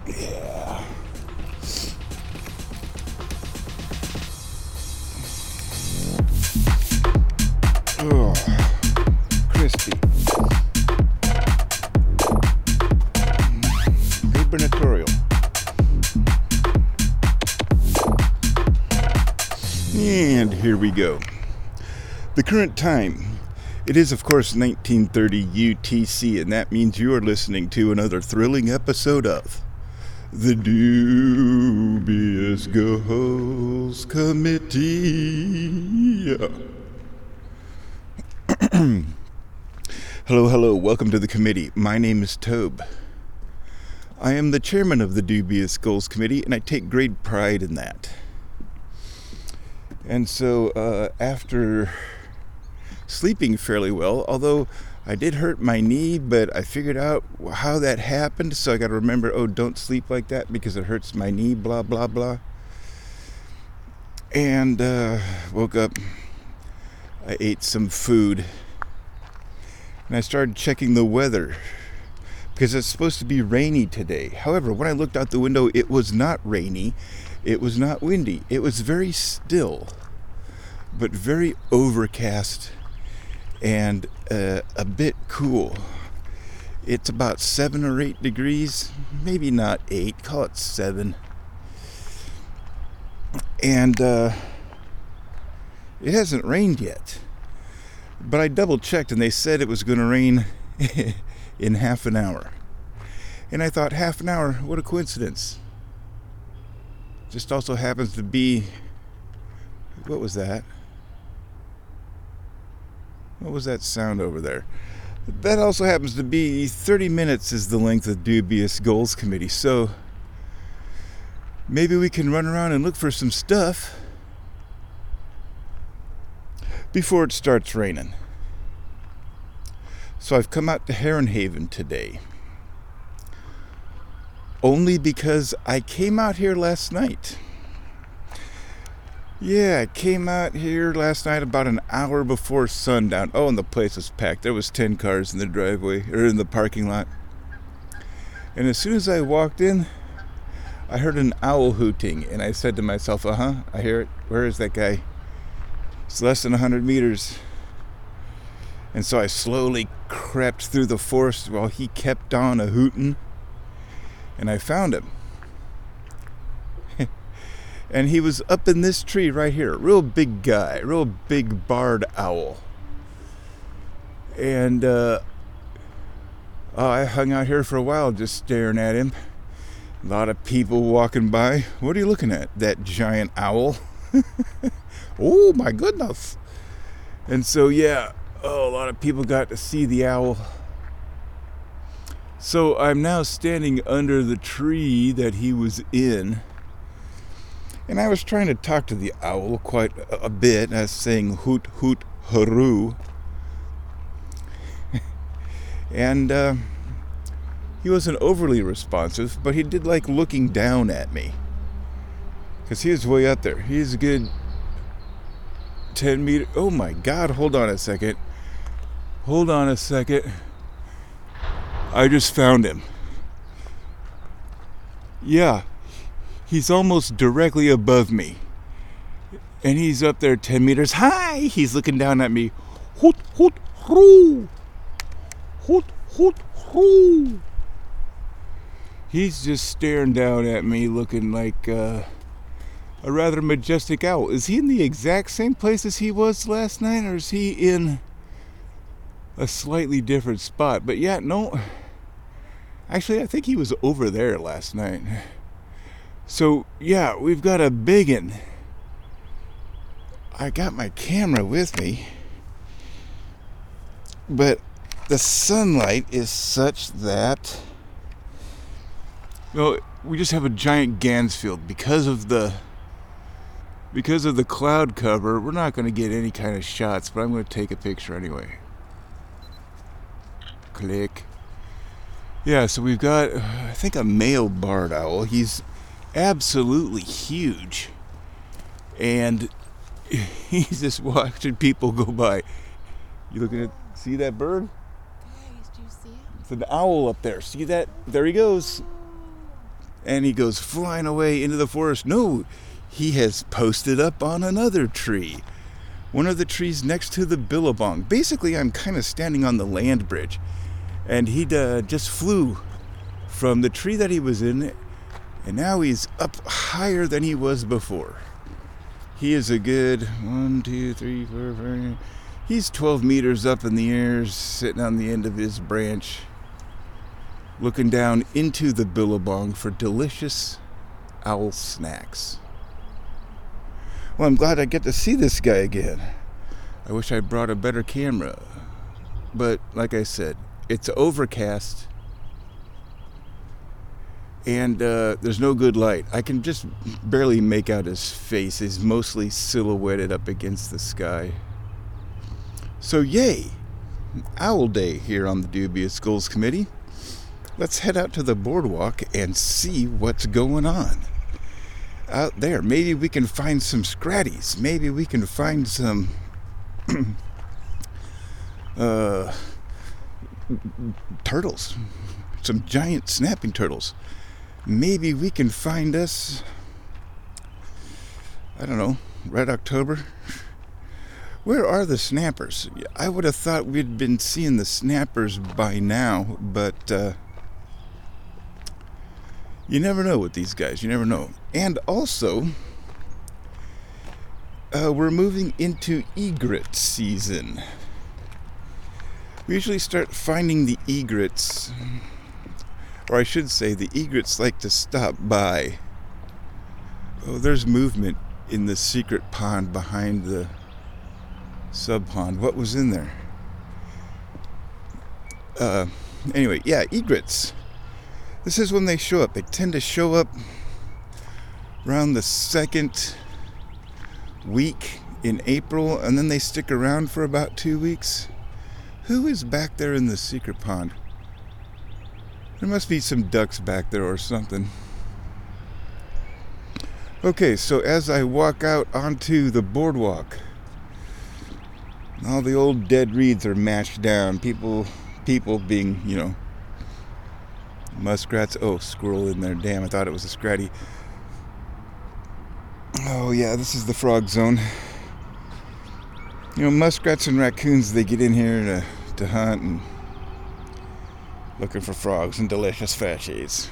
Yeah. Oh, crispy. Gubernatorial. And here we go. The current time. It is, of course, 1930 UTC, and that means you are listening to another thrilling episode of The Dubious Goals Committee. Hello, welcome to the committee. My name is Tobe. I am the chairman of the Dubious Goals Committee, and I take great pride in that. And so, after sleeping fairly well, although I did hurt my knee, but I figured out how that happened, so I got to remember, don't sleep like that because it hurts my knee, blah, blah, blah. And woke up, I ate some food, and I started checking the weather because it's supposed to be rainy today. However, when I looked out the window, it was not rainy, it was not windy, it was very still, but very overcast and a bit cool. It's about 7 or 8 degrees, maybe not 8, call it 7. And it hasn't rained yet. But I double checked and they said it was going to rain in half an hour. And I thought, half an hour, what a coincidence. Just also happens to be, what was that? What was that sound over there? That also happens to be 30 minutes is the length of Dubious Goals Committee. So maybe we can run around and look for some stuff before it starts raining. So I've come out to Heron Haven today. Only because I came out here last night. Yeah, I came out here last night about an hour before sundown. Oh, and the place was packed. There was 10 cars in the driveway, or in the parking lot. And as soon as I walked in, I heard an owl hooting. And I said to myself, I hear it. Where is that guy? It's less than 100 meters. And so I slowly crept through the forest while he kept on a-hooting. And I found him. And he was up in this tree right here. Real big guy. Real big barred owl. And I hung out here for a while just staring at him. A lot of people walking by. What are you looking at? That giant owl? Oh my goodness. And so a lot of people got to see the owl. So I'm now standing under the tree that he was in. And I was trying to talk to the owl quite a bit. I was saying hoot, hoot, hooroo. And he wasn't overly responsive, but he did like looking down at me. Because he was way up there. He's a good 10 meters. Oh my God, hold on a second. I just found him. Yeah. He's almost directly above me. And he's up there 10 meters high. He's looking down at me. Hoot, hoot, hoo. Hoot, hoot, hoo. He's just staring down at me looking like a rather majestic owl. Is he in the exact same place as he was last night? Or is he in a slightly different spot? But no. Actually, I think he was over there last night. So, we've got a biggin. I got my camera with me. But the sunlight is such that... Well, we just have a giant Gansfield. Because of the cloud cover, we're not going to get any kind of shots, but I'm going to take a picture anyway. Click. Yeah, so we've got, I think, a male barred owl. He's absolutely huge, and he's just watching people go by. You looking at, see that bird? Guys, do you see it? It's an owl up there. See that? There he goes. And he goes flying away into the forest. No, he has posted up on another tree. One of the trees next to the billabong. Basically, I'm kind of standing on the land bridge. And he just flew from the tree that he was in. And now he's up higher than he was before. He is a good 1, 2, 3, 4, 5. He's 12 meters up in the air, sitting on the end of his branch, looking down into the billabong for delicious owl snacks. Well, I'm glad I get to see this guy again. I wish I brought a better camera. But like I said, it's overcast. And there's no good light. I can just barely make out his face. He's mostly silhouetted up against the sky. So yay! Owl Day here on the Dubious Skulls Committee. Let's head out to the boardwalk and see what's going on out there. Maybe we can find some scratties. Maybe we can find some turtles. Some giant snapping turtles. Maybe we can find us, I don't know, Red October. Where are the snappers? I would have thought we'd been seeing the snappers by now, but you never know with these guys. You never know. And also, we're moving into egret season. We usually start finding the egrets, or I should say the egrets like to stop by. Oh, there's movement in the secret pond behind the sub pond. What was in there? Anyway, yeah, egrets. This is when they show up. They tend to show up around the second week in April, and then they stick around for about 2 weeks. Who is back there in the secret pond? There must be some ducks back there or something. Okay, so as I walk out onto the boardwalk, all the old dead reeds are mashed down. People being, muskrats. Oh, squirrel in there. Damn, I thought it was a scratty. Oh, yeah, this is the frog zone. Muskrats and raccoons, they get in here to hunt and looking for frogs and delicious fishies.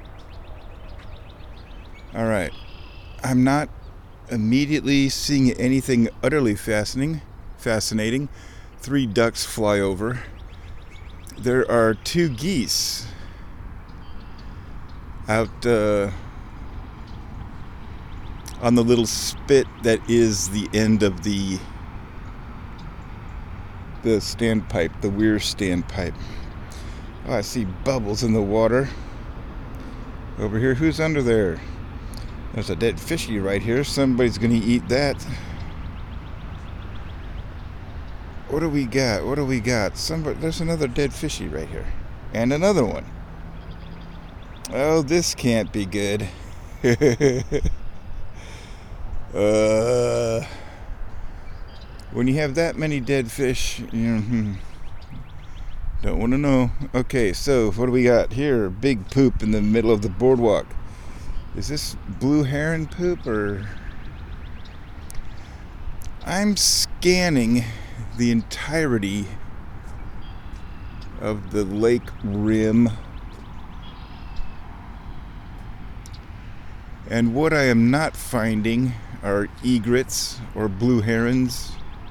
All right. I'm not immediately seeing anything utterly fascinating. 3 ducks fly over. There are 2 geese out on the little spit that is the end of the standpipe, the Weir standpipe. Oh, I see bubbles in the water. Over here, who's under there? There's a dead fishy right here. Somebody's gonna eat that. What do we got? There's another dead fishy right here. And another one. Oh, this can't be good. When you have that many dead fish, don't want to know. Okay, so what do we got here? Big poop in the middle of the boardwalk. Is this blue heron poop or... I'm scanning the entirety of the lake rim, and what I am not finding are egrets or blue herons.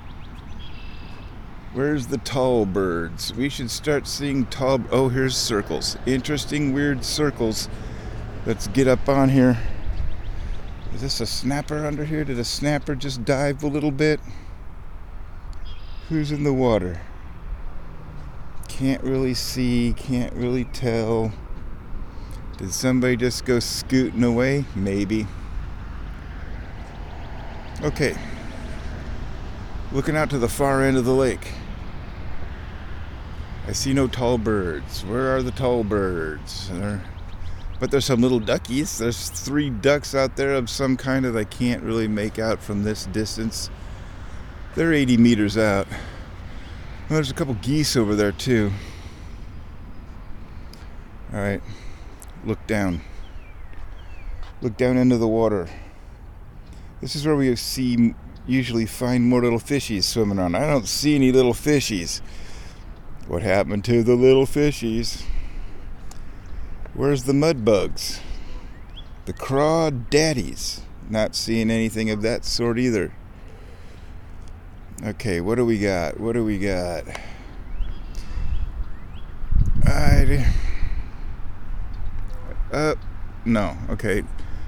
Where's the tall birds? We should start seeing oh, here's circles. Interesting, weird circles. Let's get up on here. Is this a snapper under here? Did a snapper just dive a little bit? Who's in the water? Can't really see, can't really tell. Did somebody just go scooting away? Maybe. Okay. Looking out to the far end of the lake. I see no tall birds. Where are the tall birds? But there's some little duckies. There's 3 ducks out there of some kind that I can't really make out from this distance. They're 80 meters out. Well, there's a couple geese over there too. Alright, look down. Look down into the water. This is where we usually find more little fishies swimming around. I don't see any little fishies. What happened to the little fishies? Where's the mud bugs? The crawdaddies. Not seeing anything of that sort either. Okay, what do we got? No, okay.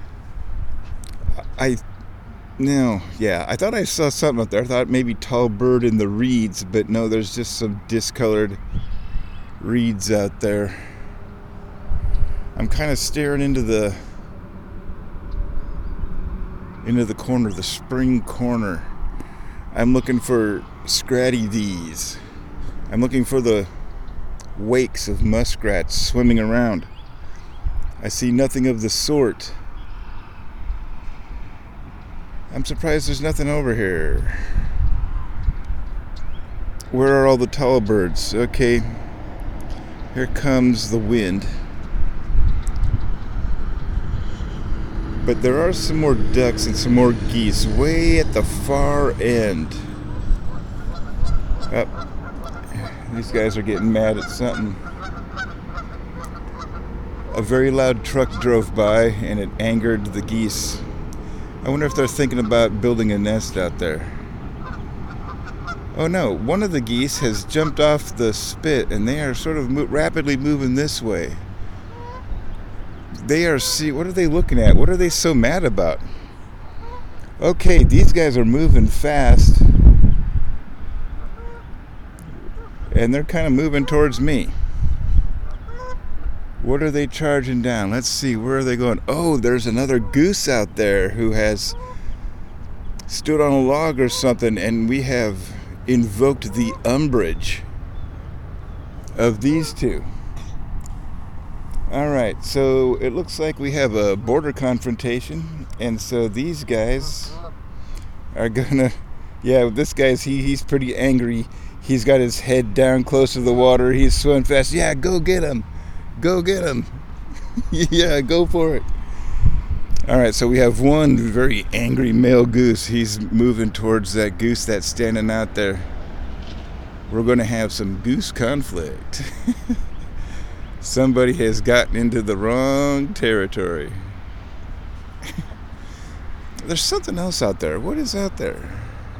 I thought I saw something up there. I thought maybe tall bird in the reeds, but no, there's just some discolored reeds out there. I'm kind of staring into the corner, the spring corner. I'm looking for scratty-dees. I'm looking for the wakes of muskrats swimming around. I see nothing of the sort. I'm surprised there's nothing over here. Where are all the tall birds? Okay, here comes the wind. But there are some more ducks and some more geese way at the far end. These guys are getting mad at something. A very loud truck drove by and it angered the geese. I wonder if they're thinking about building a nest out there. Oh no, one of the geese has jumped off the spit and they are sort of rapidly moving this way. What are they looking at? What are they so mad about? Okay, these guys are moving fast. And they're kind of moving towards me. What are they charging down? Let's see, where are they going? Oh, there's another goose out there who has stood on a log or something, and we have invoked the umbrage of these two. Alright, so it looks like we have a border confrontation, and so these guys are gonna... Yeah, this guy's, he's pretty angry. He's got his head down close to the water. He's swimming fast. Yeah, go get him. Go get him. Yeah, go for it. Alright, so we have one very angry male goose. He's moving towards that goose that's standing out there. We're going to have some goose conflict. Somebody has gotten into the wrong territory. There's something else out there. What is out there?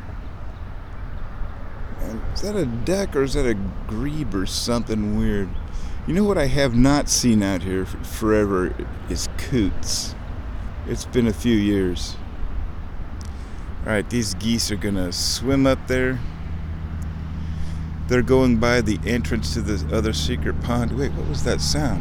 Is that a duck or is that a grebe or something weird? You know what I have not seen out here forever is coots. It's been a few years. Alright, these geese are gonna swim up there. They're going by the entrance to the other secret pond. Wait, what was that sound?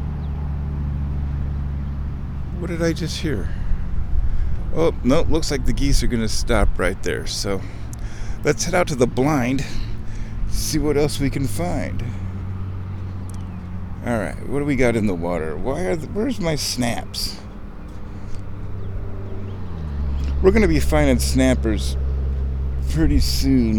What did I just hear? Oh, no, looks like the geese are gonna stop right there. So let's head out to the blind, see what else we can find. Alright, what do we got in the water? Where's my snaps? We're going to be finding snappers pretty soon.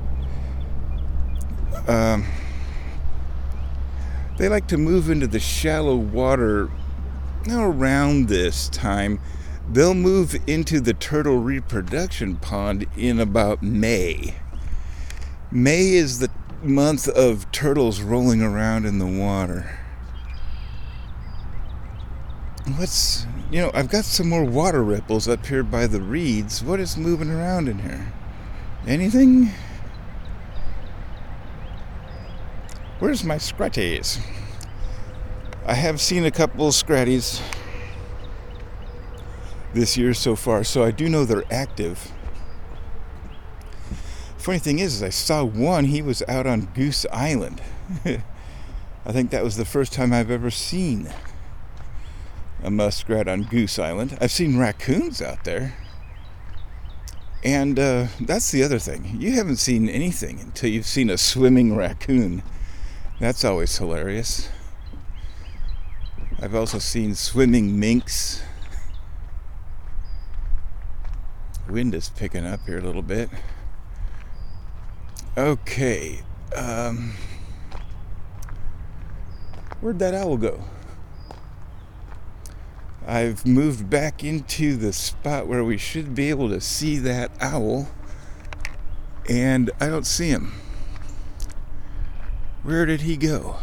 They like to move into the shallow water around this time. They'll move into the turtle reproduction pond in about May. May is the month of turtles rolling around in the water. I've got some more water ripples up here by the reeds. What is moving around in here? Anything? Where's my scratties? I have seen a couple of scratties this year so far, so I do know they're active. Funny thing is I saw one. He was out on Goose Island. I think that was the first time I've ever seen a muskrat on Goose Island. I've seen raccoons out there. And that's the other thing. You haven't seen anything until you've seen a swimming raccoon. That's always hilarious. I've also seen swimming minks. Wind is picking up here a little bit. Okay. Where'd that owl go? I've moved back into the spot where we should be able to see that owl, and I don't see him. Where did he go?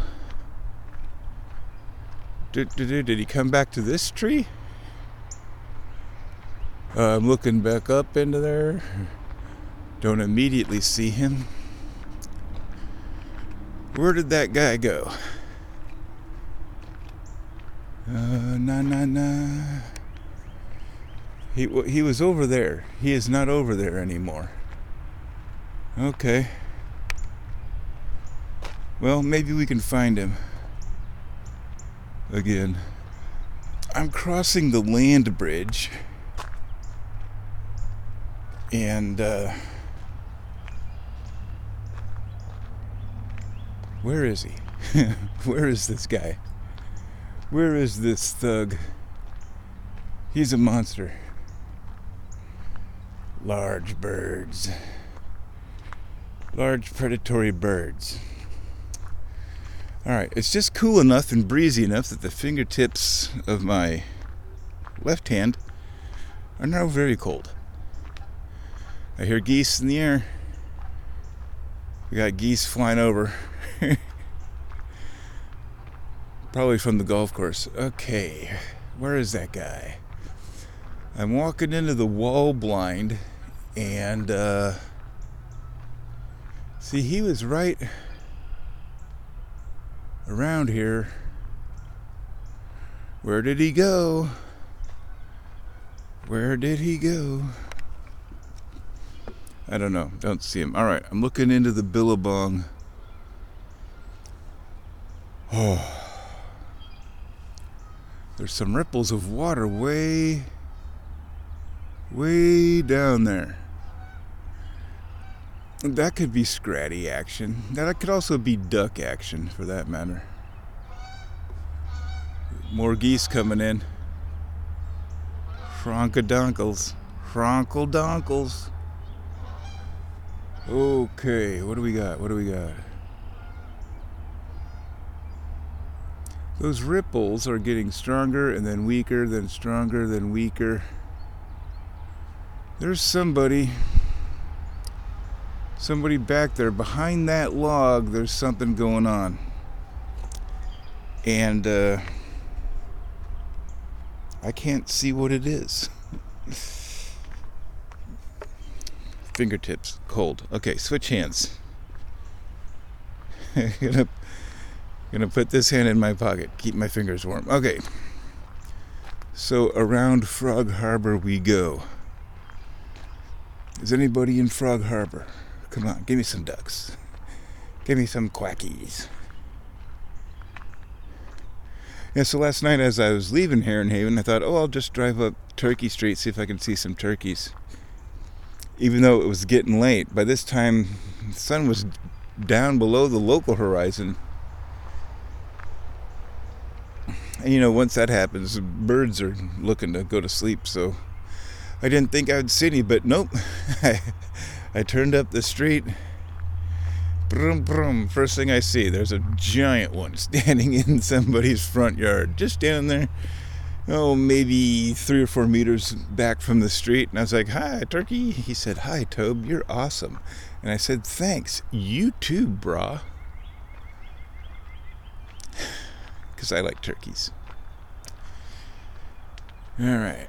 Did he come back to this tree? I'm looking back up into there. Don't immediately see him. Where did that guy go? He was over there. He is not over there anymore. Okay. Well, maybe we can find him again. I'm crossing the land bridge, and where is he? Where is this guy? Where is this thug? He's a monster. Large birds. Large predatory birds. Alright, it's just cool enough and breezy enough that the fingertips of my left hand are now very cold. I hear geese in the air. We got geese flying over. Probably from the golf course. Okay, where is that guy? I'm walking into the wall blind, and see, he was right around here. Where did he go? Where did he go? I don't know. Don't see him. All right, I'm looking into the billabong. Oh. There's some ripples of water way down there. That could be scratty action. That could also be duck action, for that matter. More geese coming in. Fronkadonkles. Fronkledonkles. Okay, what do we got? Those ripples are getting stronger and then weaker, then stronger, then weaker. There's somebody back there behind that log. There's something going on, and I can't see what it is. Fingertips cold. Okay, switch hands. Gonna put this hand in my pocket, keep my fingers warm. Okay, so around Frog Harbor we go. Is anybody in Frog Harbor? Come on, give me some ducks. Give me some quackies. Yeah, so last night as I was leaving Heron Haven, I thought, I'll just drive up Turkey Street, see if I can see some turkeys. Even though it was getting late, by this time the sun was down below the local horizon. And once that happens, birds are looking to go to sleep, so I didn't think I would see any, but nope. I turned up the street. Brum, brum. First thing I see, there's a giant one standing in somebody's front yard. Just standing there, maybe 3 or 4 meters back from the street. And I was like, "Hi, turkey." He said, "Hi, Tobe, you're awesome." And I said, "Thanks. You too, brah." Because I like turkeys. All right.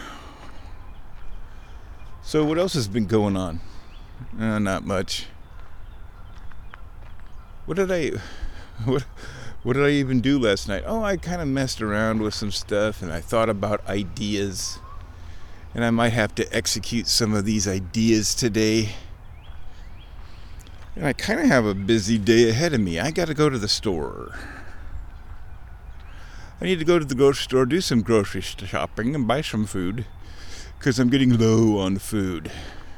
So what else has been going on? Not much. What did I even do last night? I kind of messed around with some stuff, and I thought about ideas, and I might have to execute some of these ideas today. And I kind of have a busy day ahead of me. I got to go to the store. I need to go to the grocery store, do some grocery shopping, and buy some food, because I'm getting low on food.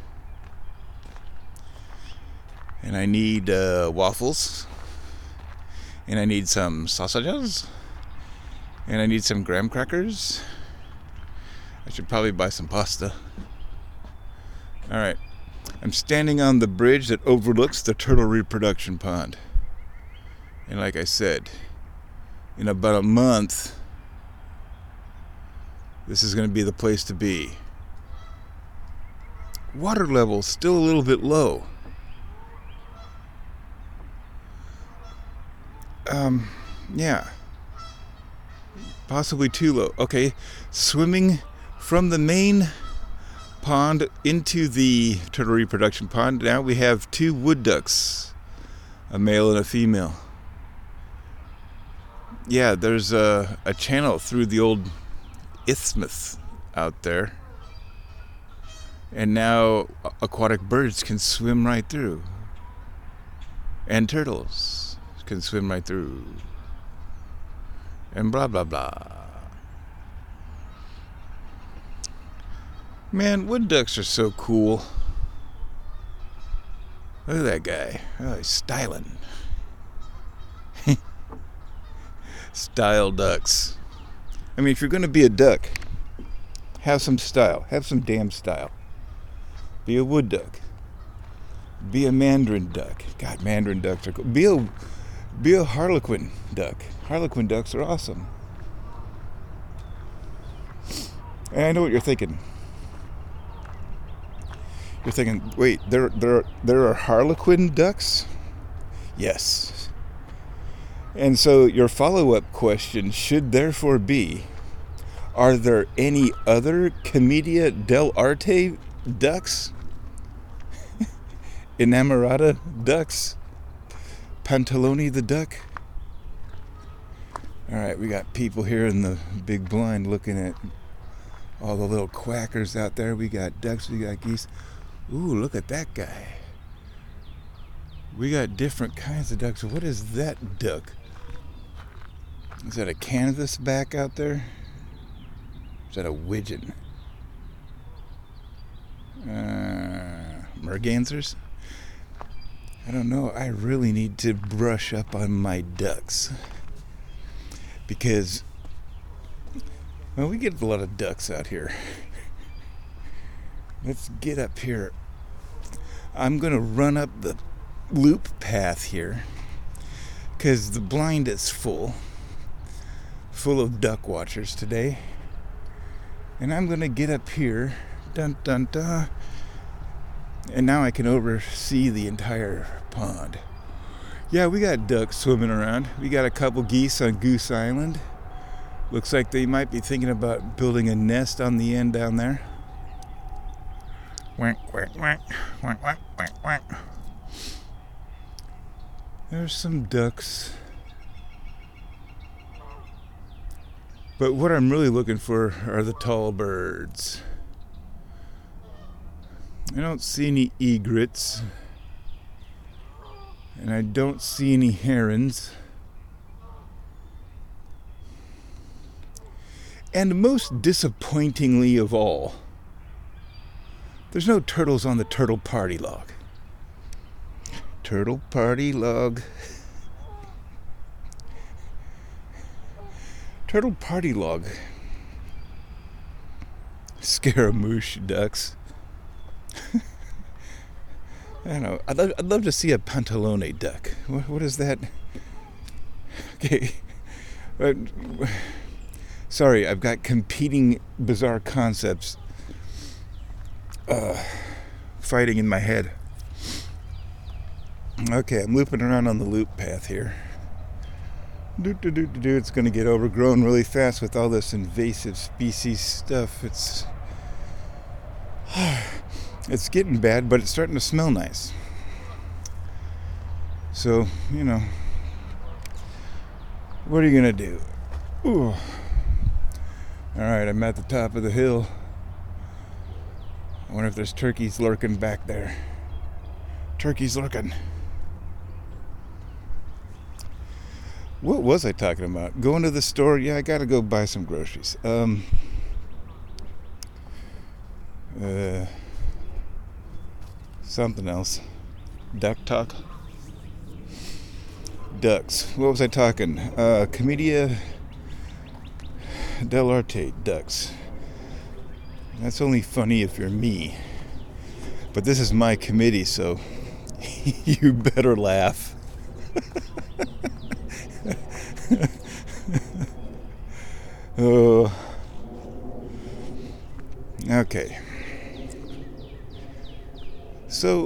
And I need waffles, and I need some sausages, and I need some graham crackers. I should probably buy some pasta. Alright, I'm standing on the bridge that overlooks the turtle reproduction pond. And like I said, in about a month, This is going to be the place to be. Water level still a little bit low. Yeah. Possibly too low. Okay, swimming from the main pond into the turtle reproduction pond. Now we have 2 wood ducks, a male and a female. Yeah, there's a channel through the old isthmus out there. And now aquatic birds can swim right through. And turtles can swim right through. And blah, blah, blah. Man, wood ducks are so cool. Look at that guy. Oh, he's styling. Style ducks. I mean, if you're going to be a duck, have some style. Have some damn style. Be a wood duck. Be a mandarin duck. God, mandarin ducks are cool. Be a harlequin duck. Harlequin ducks are awesome. And I know what you're thinking. You're thinking, wait, there are harlequin ducks? Yes. And so your follow-up question should therefore be, are there any other Commedia dell'arte ducks? Inamorata ducks? Pantaloni the duck? Alright, we got people here in the big blind looking at all the little quackers out there. We got ducks, we got geese. Ooh, look at that guy. We got different kinds of ducks. What is that duck? Is that a canvas back out there? Is that a widgeon? Mergansers? I don't know. I really need to brush up on my ducks. Because, well, we get a lot of ducks out here. Let's get up here. I'm going to run up the loop path here. Because the blind is full of duck watchers today. And I'm going to get up here. Dun, dun, dun. And now I can oversee the entire pond. Yeah, we got ducks swimming around. We got a couple geese on Goose Island. Looks like they might be thinking about building a nest on the end down there. Quack, quack, quack, quack, quack, quack, quack. There's some ducks. But what I'm really looking for are the tall birds. I don't see any egrets. And I don't see any herons. And most disappointingly of all, there's no turtles on the turtle party log. Turtle party log. Turtle party log. Scaramouche ducks. I don't know. I'd love to see a pantalone duck. What is that? Okay. Sorry, I've got competing bizarre concepts fighting in my head. Okay, I'm looping around on the loop path here. It's going to get overgrown really fast with all this invasive species stuff. It's getting bad, but it's starting to smell nice. So, you know, what are you going to do? Ooh. Alright, I'm at the top of the hill. I wonder if there's turkeys lurking back there. Turkeys lurking. What was I talking about? Going to the store? Yeah, I gotta go buy some groceries. Something else. Duck talk? Ducks. What was I talking? Commedia dell'arte ducks. That's only funny if you're me. But this is my committee, so you better laugh. Okay. So,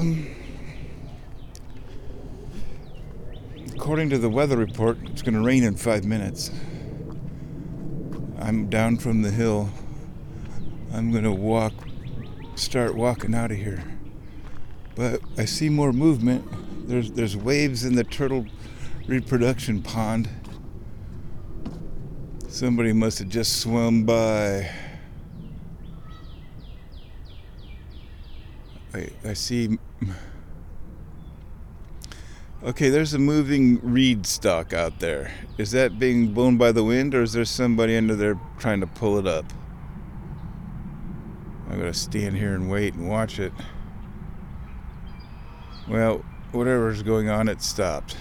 according to the weather report, it's going to rain in 5 minutes. I'm down from the hill. I'm going to start walking out of here. But I see more movement. There's waves in the turtle reproduction pond. Somebody must have just swum by. I see. Okay, there's a moving reed stalk out there. Is that being blown by the wind, or is there somebody under there trying to pull it up? I'm gonna stand here and wait and watch it. Well, whatever's going on, it stopped.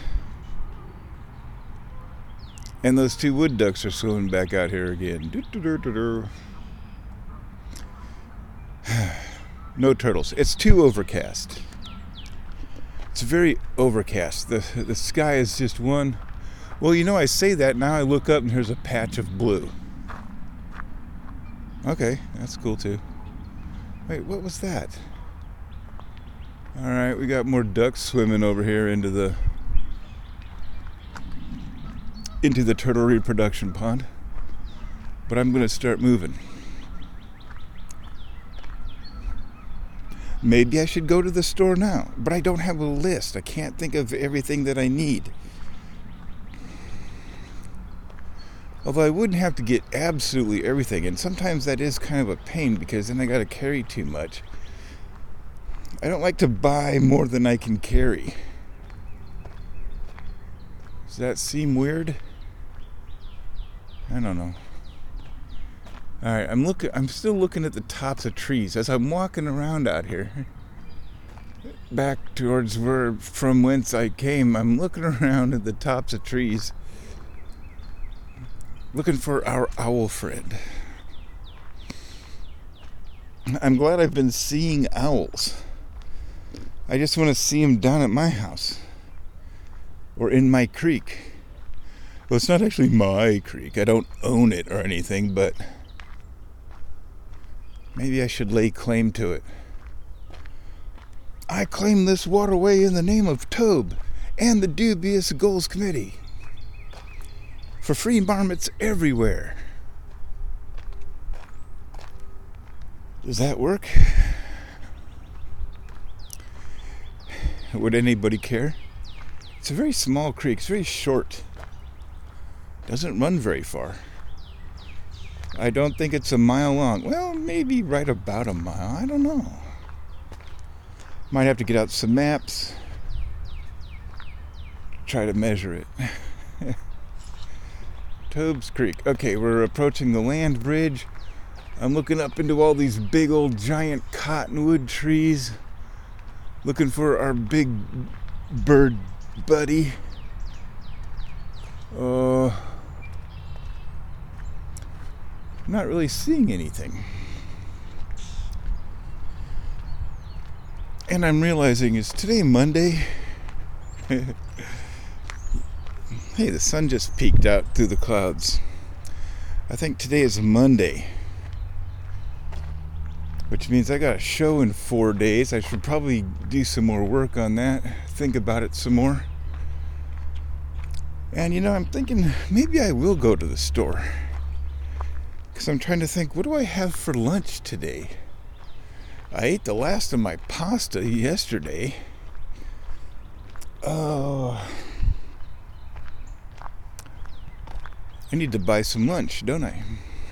And those two wood ducks are swimming back out here again. No turtles. It's too overcast. It's very overcast. The sky is just one. Well, I say that, now I look up and here's a patch of blue. Okay, that's cool too. Wait, what was that? Alright, we got more ducks swimming over here into the turtle reproduction pond. But I'm going to start moving. Maybe I should go to the store now, but I don't have a list. I can't think of everything that I need. Although I wouldn't have to get absolutely everything, and sometimes that is kind of a pain because then I got to carry too much. I don't like to buy more than I can carry. Does that seem weird? I don't know. All right, I'm still looking at the tops of trees as I'm walking around out here. Back towards from whence I came, I'm looking around at the tops of trees, looking for our owl friend. I'm glad I've been seeing owls. I just want to see them down at my house or in my creek. Well, it's not actually my creek. I don't own it or anything, but maybe I should lay claim to it. I claim this waterway in the name of Tobe and the Dubious Goals Committee for free marmots everywhere. Does that work? Would anybody care? It's a very small creek. It's very short. Doesn't run very far. I don't think it's a mile long. Well, maybe right about a mile. I don't know. Might have to get out some maps. Try to measure it. Tobe's Creek. Okay, we're approaching the land bridge. I'm looking up into all these big old giant cottonwood trees. Looking for our big bird buddy. Not really seeing anything. And I'm realizing, is today Monday? Hey, the sun just peeked out through the clouds. I think today is Monday, which means I got a show in 4 days. I should probably do some more work on that, think about it some more. And I'm thinking maybe I will go to the store, because I'm trying to think, what do I have for lunch today? I ate the last of my pasta yesterday. Oh, I need to buy some lunch, don't I?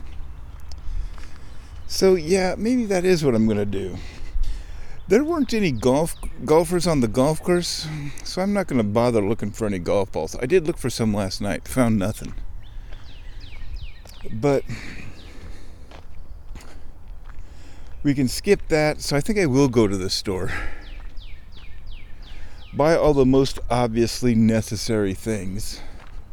So yeah, maybe that is what I'm going to do. There weren't any golfers on the golf course, so I'm not going to bother looking for any golf balls. I did look for some last night, found nothing. But we can skip that, so I think I will go to the store. Buy all the most obviously necessary things.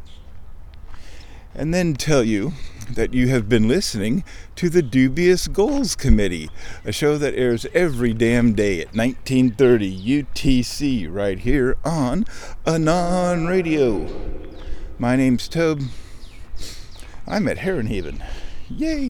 And then tell you that you have been listening to the Dubious Goals Committee, a show that airs every damn day at 1930 UTC right here on Anon Radio. My name's Tobe. I'm at Heron Haven. Yay!